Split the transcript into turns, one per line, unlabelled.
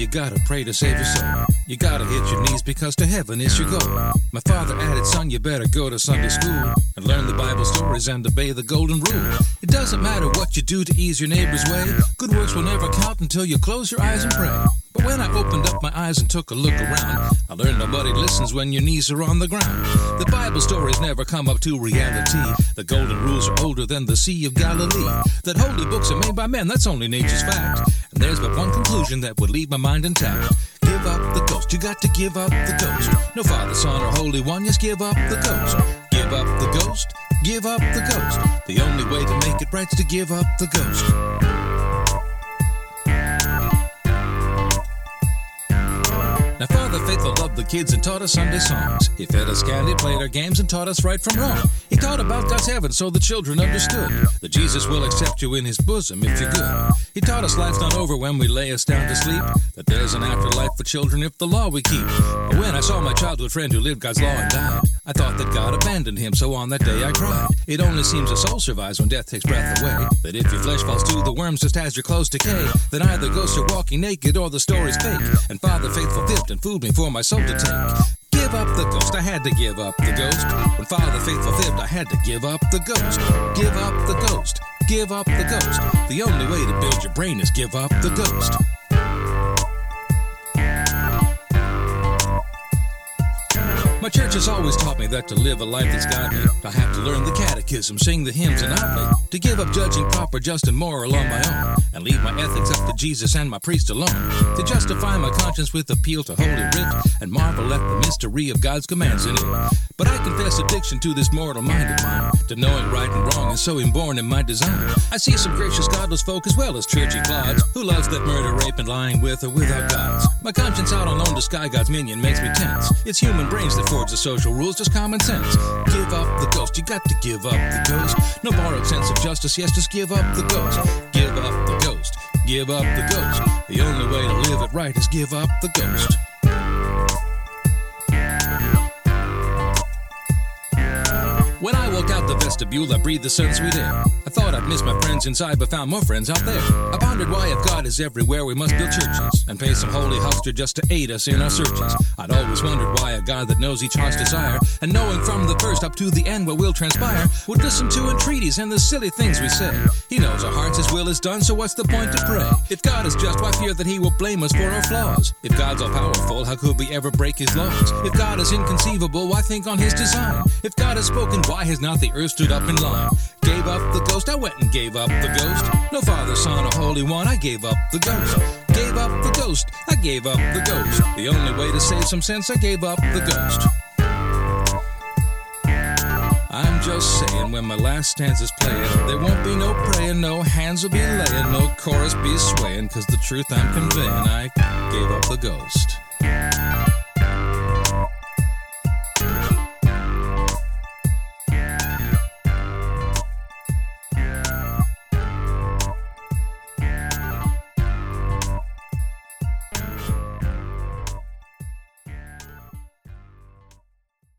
gotta pray to save your soul. You gotta hit your knees because to heaven is your goal. My father added, son, you better go to Sunday school and learn the Bible stories and obey the golden rule. It doesn't matter what you do to ease your neighbor's way. Good works will never count until you close your eyes and pray. But when I opened up my eyes and took a look around, I learned nobody listens when your knees are on the ground. The Bible stories never come up to reality. The golden rules are older than the Sea of Galilee. That holy books are made by men, that's only nature's fact. And there's but one conclusion that would leave my mind intact. Give up the ghost, you got to give up the ghost. No Father, Son, or Holy One, just give up the ghost. Give up the ghost, give up the ghost. The only way to make it right's to give up the ghost. Now Father Faithful loved the kids and taught us Sunday songs. He fed us candy, played our games, and taught us right from wrong. He taught about God's heaven so the children understood that Jesus will accept you in his bosom if you're good. He taught us life's not over when we lay us down to sleep, that there's an afterlife for children if the law we keep. But when I saw my childhood friend who lived God's law and died, I thought that God abandoned him, so on that day I cried. It only seems a soul survives when death takes breath away, that if your flesh falls to the worms just as your clothes decay, then either ghosts are walking naked or the story's fake, and Father Faithful fibbed and fooled me for my soul to take. Give up the ghost, I had to give up the ghost. When Father Faithful fibbed, I had to give up the ghost. Give up the ghost, give up the ghost. The only way to build your brain is give up the ghost. My church has always taught me that to live a life that's godly, I have to learn the catechism, sing the hymns and oddly, to give up judging proper, just and moral on my own, and leave my ethics up to Jesus and my priest alone, to justify my conscience with appeal to Holy Writ, and marvel at the mystery of God's commands in it. But I confess addiction to this mortal mind of mine, to knowing right and wrong and so inborn in my design. I see some gracious godless folk as well as churchy clods, who loves that murder, rape, and lying with or without gods. My conscience out on loan to Sky God's minion makes me tense. It's human brains that forge the social rules, just common sense. Give up the ghost, you got to give up the ghost. No borrowed sense of justice, yes, just give up the ghost. Give up the ghost, give up the ghost. The only way to live it right is give up the ghost. When I walked out the vestibule, I breathed the sun's sweet air. I thought I'd miss my friends inside, but found more friends out there. I pondered why if God is everywhere, we must build churches and pay some holy huckster just to aid us in our searches. I'd always wondered why a God that knows each heart's desire, and knowing from the first up to the end what will transpire, would listen to entreaties and the silly things we say. He knows our hearts, his will is done, so what's the point to pray? If God is just, why fear that he will blame us for our flaws? If God's all powerful, how could we ever break his laws? If God is inconceivable, why think on his design? If God has spoken, why has not the earth stood up in line? Gave up the ghost, I went and gave up the ghost. No Father, Son, or Holy One, I gave up the ghost. Gave up the ghost, I gave up the ghost. The only way to save some sense, I gave up the ghost. I'm just saying, when my last stanza's playing, there won't be no praying, no hands will be laying, no chorus be swaying, 'cause the truth I'm conveying, I gave up the ghost.